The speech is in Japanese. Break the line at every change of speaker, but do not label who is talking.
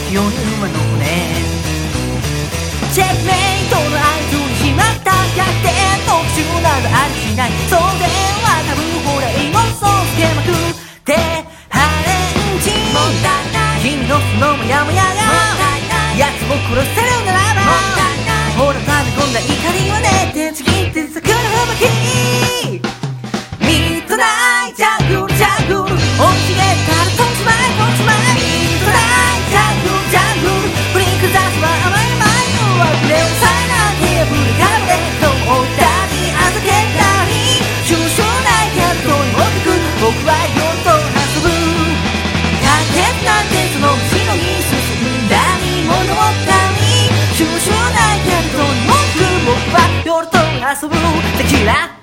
4人はの骨チェックメイトの合図にしまった逆転特殊などありしないそうでは多分ほら今そうつけまくってハレンチもったいない君のそのモヤモヤがもったいない奴を殺せるならばもったいないほら溜め込んだ怒りはねってちぎって桜吹雪ミッドナイトジャングルジャングル生い茂ったら飛んじまえ飛んじまえミッドナイトジャングルジャングルブリンクザスは甘い甘いのはレオンサイナーテーブルからでどう置いたり預けたり収集ないけどに持ってく僕は夜と遊ぶ大変なんてその後ろに進んだり物をったり収集ないけどに持ってく僕は夜と遊ぶテキーラ